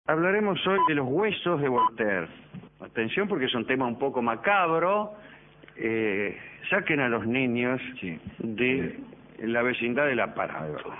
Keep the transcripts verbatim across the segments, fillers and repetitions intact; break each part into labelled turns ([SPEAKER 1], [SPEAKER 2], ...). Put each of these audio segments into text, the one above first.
[SPEAKER 1] Hablaremos hoy de los huesos de Voltaire. Atención porque es un tema un poco macabro. Eh, saquen a los niños sí. de la vecindad del aparato.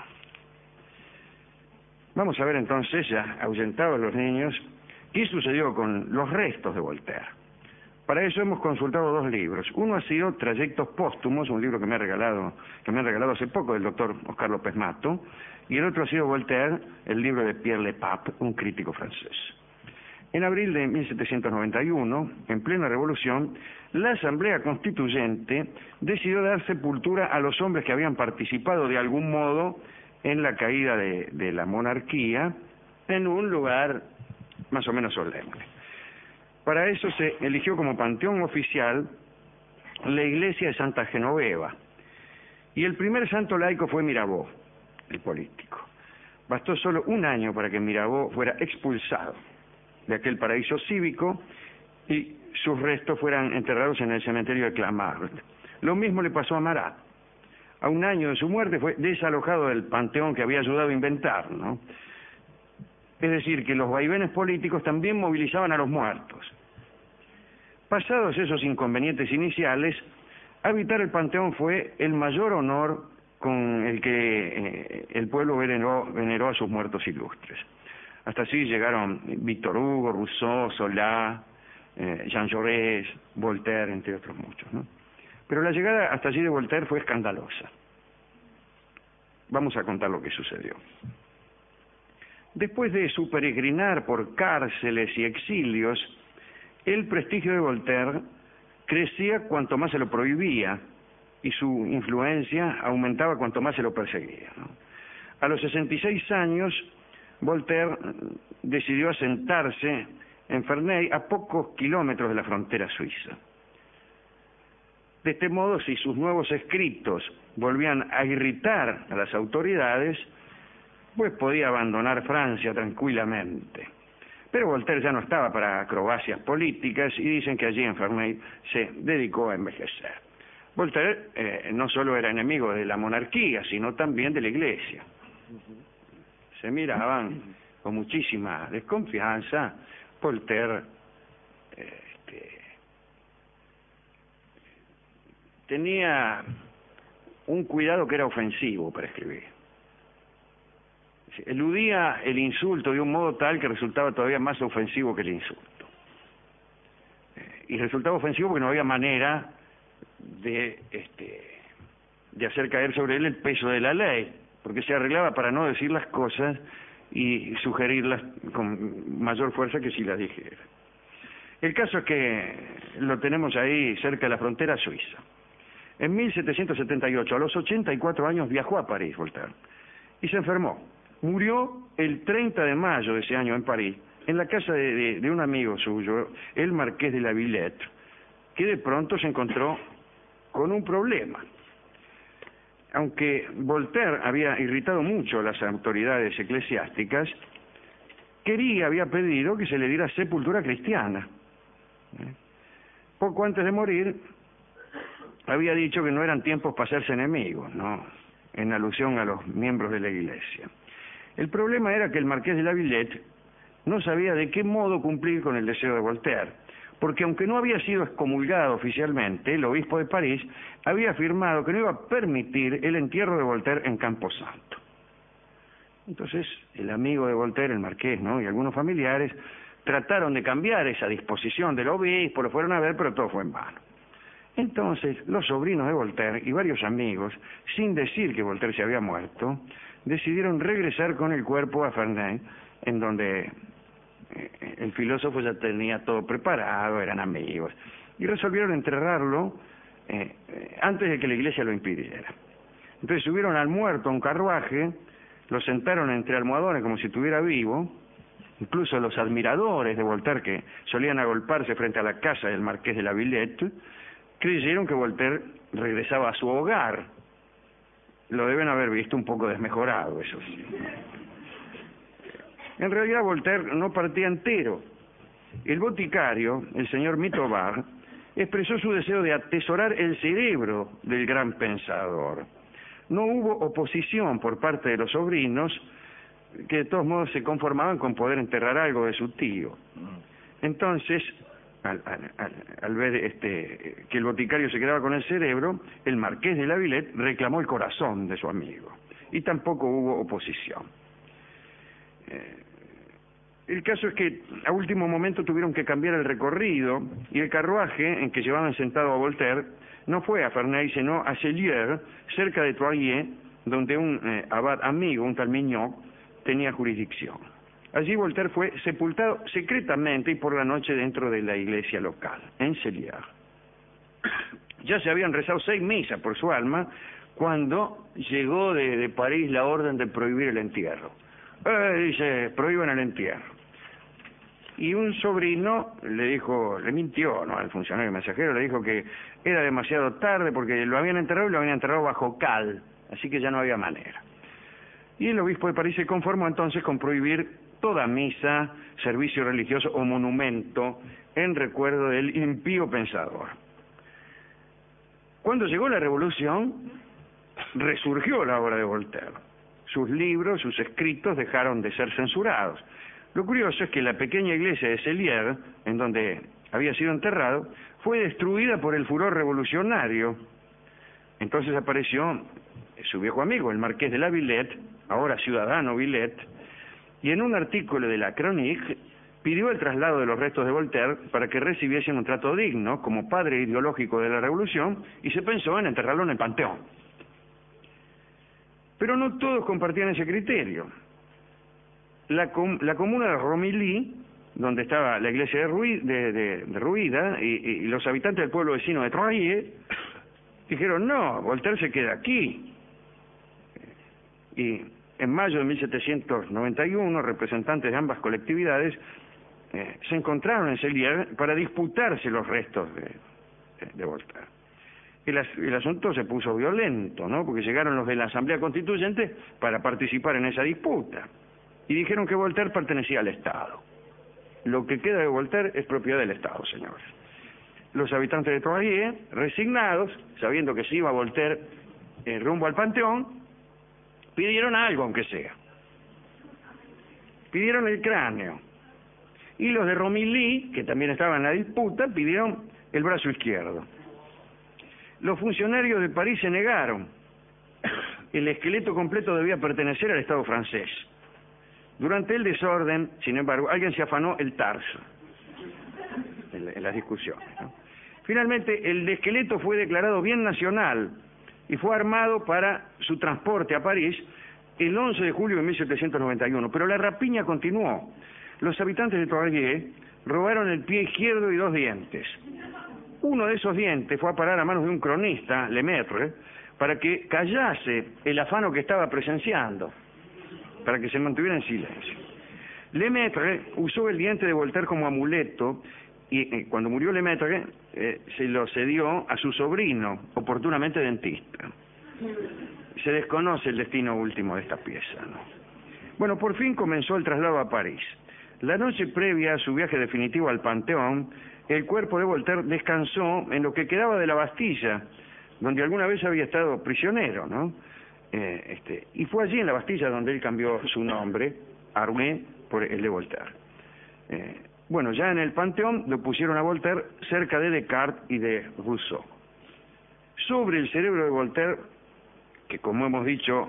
[SPEAKER 1] Vamos a ver entonces, ya ahuyentados los niños, qué sucedió con los restos de Voltaire. Para eso hemos consultado dos libros. Uno ha sido Trayectos Póstumos, un libro que me ha regalado, que me ha regalado hace poco del doctor Oscar López Mato, y el otro ha sido Voltaire, el libro de Pierre Le Pape, un crítico francés. En abril de mil setecientos noventa y uno, en plena revolución, la Asamblea Constituyente decidió dar sepultura a los hombres que habían participado de algún modo en la caída de, de la monarquía en un lugar más o menos solemne. Para eso se eligió como panteón oficial la iglesia de Santa Genoveva. Y el primer santo laico fue Mirabeau, el político. Bastó solo un año para que Mirabeau fuera expulsado de aquel paraíso cívico y sus restos fueran enterrados en el cementerio de Clamart. Lo mismo le pasó a Marat. A un año de su muerte fue desalojado del panteón que había ayudado a inventar, ¿no? Es decir, que los vaivenes políticos también movilizaban a los muertos. Pasados esos inconvenientes iniciales, habitar el panteón fue el mayor honor con el que eh, el pueblo veneró, veneró a sus muertos ilustres. Hasta así llegaron Víctor Hugo, Rousseau, Zola, eh, Jean Jaurès, Voltaire, entre otros muchos, ¿no? Pero la llegada hasta allí de Voltaire fue escandalosa. Vamos a contar lo que sucedió. Después de su peregrinar por cárceles y exilios, el prestigio de Voltaire crecía cuanto más se lo prohibía y su influencia aumentaba cuanto más se lo perseguía, ¿no? A los sesenta y seis años, Voltaire decidió asentarse en Ferney, a pocos kilómetros de la frontera suiza. De este modo, si sus nuevos escritos volvían a irritar a las autoridades, pues podía abandonar Francia tranquilamente. Pero Voltaire ya no estaba para acrobacias políticas y dicen que allí en Ferney se dedicó a envejecer. Voltaire eh, no solo era enemigo de la monarquía, sino también de la iglesia. Se miraban con muchísima desconfianza. Voltaire este, tenía un cuidado que era ofensivo para escribir. Eludía el insulto de un modo tal que resultaba todavía más ofensivo que el insulto. Y resultaba ofensivo porque no había manera de, este, de hacer caer sobre él el peso de la ley, porque se arreglaba para no decir las cosas y sugerirlas con mayor fuerza que si las dijera. El caso es que lo tenemos ahí cerca de la frontera suiza. En mil setecientos setenta y ocho, a los ochenta y cuatro años, viajó a París, Voltaire, y se enfermó. Murió el treinta de mayo de ese año en París, en la casa de, de, de un amigo suyo, el marqués de la Villette, que de pronto se encontró con un problema. Aunque Voltaire había irritado mucho a las autoridades eclesiásticas, quería, había pedido que se le diera sepultura cristiana. Poco antes de morir, había dicho que no eran tiempos para hacerse enemigos, ¿no?, en alusión a los miembros de la iglesia. El problema era que el marqués de la Villette no sabía de qué modo cumplir con el deseo de Voltaire, porque aunque no había sido excomulgado oficialmente, el obispo de París había afirmado que no iba a permitir el entierro de Voltaire en Camposanto. Entonces, el amigo de Voltaire, el marqués, ¿no?, y algunos familiares trataron de cambiar esa disposición del obispo, lo fueron a ver, pero todo fue en vano. Entonces, los sobrinos de Voltaire y varios amigos, sin decir que Voltaire se había muerto, decidieron regresar con el cuerpo a Ferney, en donde el filósofo ya tenía todo preparado, eran amigos, y resolvieron enterrarlo eh, antes de que la iglesia lo impidiera. Entonces subieron al muerto a un carruaje, lo sentaron entre almohadones como si estuviera vivo. Incluso los admiradores de Voltaire, que solían agolparse frente a la casa del marqués de la Villette, creyeron que Voltaire regresaba a su hogar. Lo deben haber visto un poco desmejorado, eso sí. En realidad Voltaire no partía entero. El boticario, el señor Mitobar, expresó su deseo de atesorar el cerebro del gran pensador. No hubo oposición por parte de los sobrinos, que de todos modos se conformaban con poder enterrar algo de su tío. Entonces, al, al, al, al ver este, que el boticario se quedaba con el cerebro, el marqués de la Villette reclamó el corazón de su amigo, y tampoco hubo oposición. Eh, el caso es que a último momento tuvieron que cambiar el recorrido, y el carruaje en que llevaban sentado a Voltaire no fue a Ferney, sino a Cellier, cerca de Troyes, donde un eh, abad amigo, un tal Mignaud, tenía jurisdicción. Allí Voltaire fue sepultado secretamente y por la noche dentro de la iglesia local, en Cellier. Ya se habían rezado seis misas por su alma cuando llegó de, de París la orden de prohibir el entierro. Eh, dice, prohíban el entierro. Y un sobrino le dijo, le mintió, ¿no?, al funcionario mensajero, le dijo que era demasiado tarde porque lo habían enterrado y lo habían enterrado bajo cal, así que ya no había manera. Y el obispo de París se conformó entonces con prohibir toda misa, servicio religioso o monumento en recuerdo del impío pensador. Cuando llegó la revolución, resurgió la obra de Voltaire. Sus libros, sus escritos dejaron de ser censurados. Lo curioso es que la pequeña iglesia de Cellier, en donde había sido enterrado, fue destruida por el furor revolucionario. Entonces apareció su viejo amigo, el marqués de la Villette, ahora ciudadano Villette, y en un artículo de la Chronique pidió el traslado de los restos de Voltaire para que recibiesen un trato digno como padre ideológico de la revolución, y se pensó en enterrarlo en el Panteón. Pero no todos compartían ese criterio. La, com la comuna de Romilly, donde estaba la iglesia de, Ruy de, de, de Ruida, y, y los habitantes del pueblo vecino de Troyes, dijeron, no, Voltaire se queda aquí. Y en mayo de mil setecientos noventa y uno, representantes de ambas colectividades eh, se encontraron en Cellier para disputarse los restos de, de, de Voltaire. El, as el asunto se puso violento, ¿no?, porque llegaron los de la Asamblea Constituyente para participar en esa disputa. Y dijeron que Voltaire pertenecía al Estado. Lo que queda de Voltaire es propiedad del Estado, señores. Los habitantes de Troyes, resignados, sabiendo que se iba Voltaire eh, rumbo al Panteón, pidieron algo, aunque sea. Pidieron el cráneo. Y los de Romilly, que también estaban en la disputa, pidieron el brazo izquierdo. Los funcionarios de París se negaron. El esqueleto completo debía pertenecer al Estado francés. Durante el desorden, sin embargo, alguien se afanó el tarso en, en las discusiones, ¿no? Finalmente, el esqueleto fue declarado bien nacional y fue armado para su transporte a París el once de julio de mil setecientos noventa y uno. Pero la rapiña continuó. Los habitantes de Troyes robaron el pie izquierdo y dos dientes. Uno de esos dientes fue a parar a manos de un cronista, Lemaitre, para que callase el afano que estaba presenciando, para que se mantuviera en silencio. Lemaitre usó el diente de Voltaire como amuleto y eh, cuando murió Lemaitre eh, se lo cedió a su sobrino, oportunamente dentista. Se desconoce el destino último de esta pieza, ¿no? Bueno, por fin comenzó el traslado a París. La noche previa a su viaje definitivo al Panteón, el cuerpo de Voltaire descansó en lo que quedaba de la Bastilla, donde alguna vez había estado prisionero, ¿no? Eh, este, y fue allí en la Bastilla donde él cambió su nombre, Armé, por el de Voltaire. Eh, bueno, ya en el Panteón lo pusieron a Voltaire cerca de Descartes y de Rousseau. Sobre el cerebro de Voltaire, que como hemos dicho,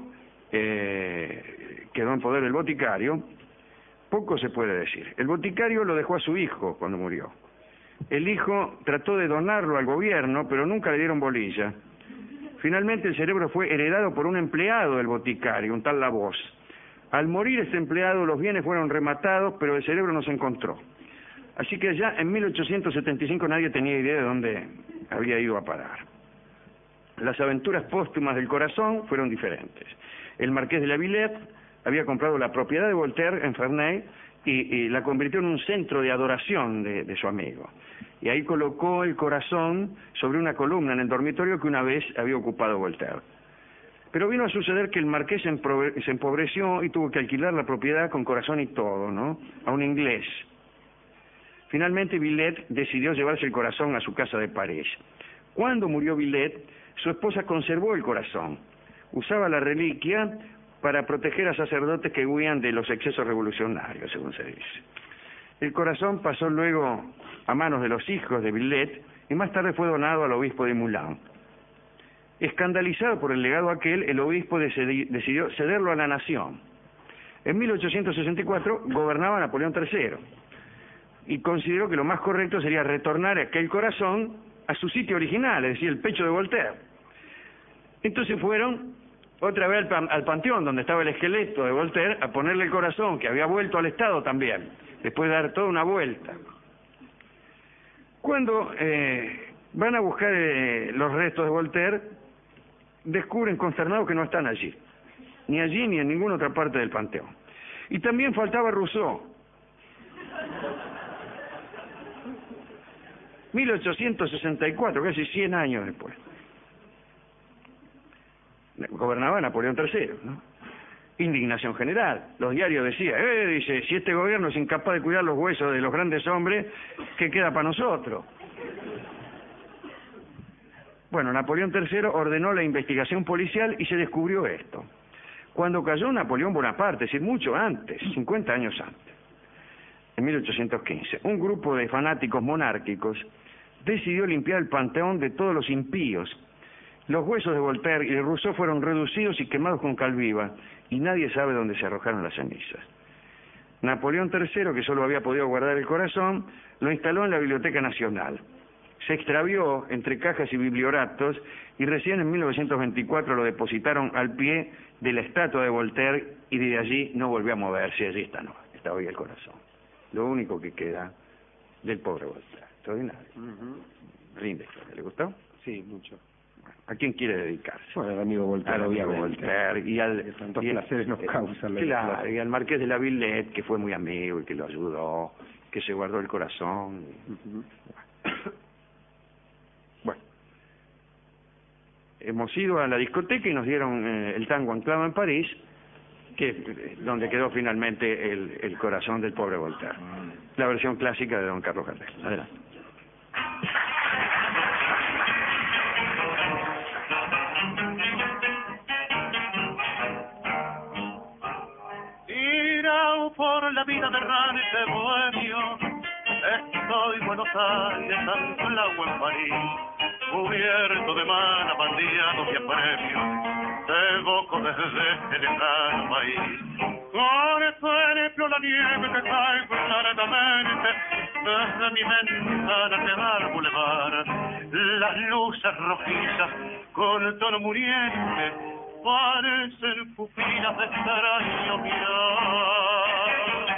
[SPEAKER 1] eh, quedó en poder del boticario, poco se puede decir. El boticario lo dejó a su hijo cuando murió. El hijo trató de donarlo al gobierno, pero nunca le dieron bolilla. Finalmente el cerebro fue heredado por un empleado del boticario, un tal Lavoz. Al morir este empleado, los bienes fueron rematados, pero el cerebro no se encontró. Así que ya en mil ochocientos setenta y cinco nadie tenía idea de dónde había ido a parar. Las aventuras póstumas del corazón fueron diferentes. El marqués de la Villette había comprado la propiedad de Voltaire en Ferney y, y la convirtió en un centro de adoración de, de su amigo. Y ahí colocó el corazón sobre una columna en el dormitorio que una vez había ocupado Voltaire. Pero vino a suceder que el marqués se, se empobreció y tuvo que alquilar la propiedad con corazón y todo, ¿no?, a un inglés. Finalmente Villette decidió llevarse el corazón a su casa de París. Cuando murió Villette, su esposa conservó el corazón. Usaba la reliquia para proteger a sacerdotes que huían de los excesos revolucionarios, según se dice. El corazón pasó luego a manos de los hijos de Villet y más tarde fue donado al obispo de Moulins. Escandalizado por el legado aquel, el obispo decidió cederlo a la nación. En mil ochocientos sesenta y cuatro gobernaba Napoleón tercero y consideró que lo más correcto sería retornar aquel corazón a su sitio original, es decir, el pecho de Voltaire. Entonces fueron otra vez al, al panteón donde estaba el esqueleto de Voltaire a ponerle el corazón, que había vuelto al Estado también, después de dar toda una vuelta. Cuando eh, van a buscar eh, los restos de Voltaire, descubren consternados que no están allí, ni allí ni en ninguna otra parte del panteón. Y también faltaba Rousseau. mil ochocientos sesenta y cuatro, casi cien años después. Gobernaba Napoleón tercero, ¿no? Indignación general. Los diarios decían, eh, dice, si este gobierno es incapaz de cuidar los huesos de los grandes hombres, ¿qué queda para nosotros? Bueno, Napoleón tercero ordenó la investigación policial y se descubrió esto. Cuando cayó Napoleón Bonaparte, es decir, mucho antes, cincuenta años antes, en mil ochocientos quince, un grupo de fanáticos monárquicos decidió limpiar el panteón de todos los impíos. Los huesos de Voltaire y de Rousseau fueron reducidos y quemados con cal viva, y nadie sabe dónde se arrojaron las cenizas. Napoleón tercero, que solo había podido guardar el corazón, lo instaló en la Biblioteca Nacional. Se extravió entre cajas y biblioratos y recién en mil novecientos veinticuatro lo depositaron al pie de la estatua de Voltaire y de allí no volvió a moverse. Allí está, no, está hoy el corazón. Lo único que queda del pobre Voltaire. Extraordinario. Uh-huh. Linda historia. ¿Le gustó?
[SPEAKER 2] Sí, mucho.
[SPEAKER 1] ¿A quién quiere dedicarse?
[SPEAKER 2] Bueno, al amigo Voltaire,
[SPEAKER 1] al amigo
[SPEAKER 2] obviamente.
[SPEAKER 1] Voltaire y al
[SPEAKER 2] que tantos
[SPEAKER 1] y el,
[SPEAKER 2] placeres nos causan.
[SPEAKER 1] Eh, claro, y al marqués de la Villette, que fue muy amigo y que lo ayudó, que se guardó el corazón.
[SPEAKER 2] Uh-huh.
[SPEAKER 1] Bueno, hemos ido a la discoteca y nos dieron eh, el tango anclado en París, que eh, donde quedó finalmente el, el corazón del pobre Voltaire. La versión clásica de don Carlos Gardel. Adelante.
[SPEAKER 3] Tirao por la vida de errante bohemio, estoy en Buenos Aires, anclado en París, cubierto de manas, bandeados y apremios, te evoco desde el lejano país. Con el ejemplo la nieve que cae claramente desde mi ventana que da al bulevar, las luces rojizas con tono muriente parecen pupilas de extraño mirar.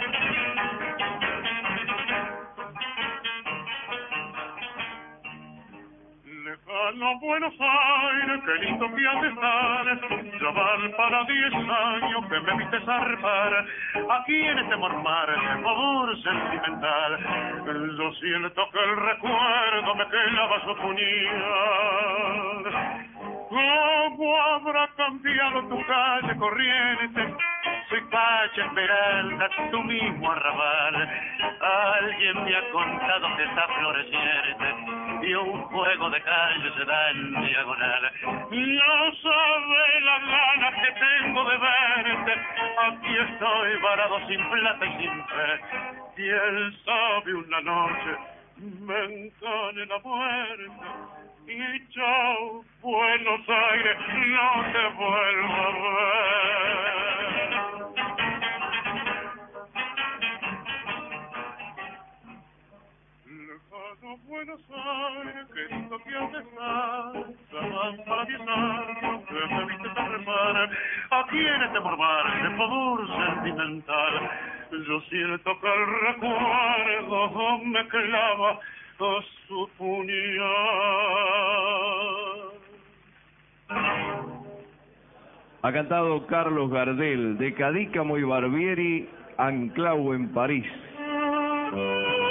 [SPEAKER 3] Lejano Buenos Aires, qué lindo que has de estar, ya van para diez años que me viste zarpar, aquí en este mormar de favor sentimental, yo siento que el recuerdo me clava su puñal. ¿Cómo habrá cambiado tu calle corriente? Soy calle Esmeralda, tu mismo arrabal. Alguien me ha contado que está floreciente y un juego de calle se da en diagonal. No sabe las ganas que tengo de verte. Aquí estoy varado sin plata y sin fe. ¿Quién sabe una noche me encane la muerte? Y chao, Buenos Aires, no te vuelvo a ver. Lejano Buenos Aires, qué lindo que has de estar, ya van para diez años que me viste zarpar, aquí en este mormar de favor sentimental, yo siento que el recuerdo me clava a su puñal.
[SPEAKER 4] Ha cantado Carlos Gardel, de Cadícamo y Barbieri, anclado en París.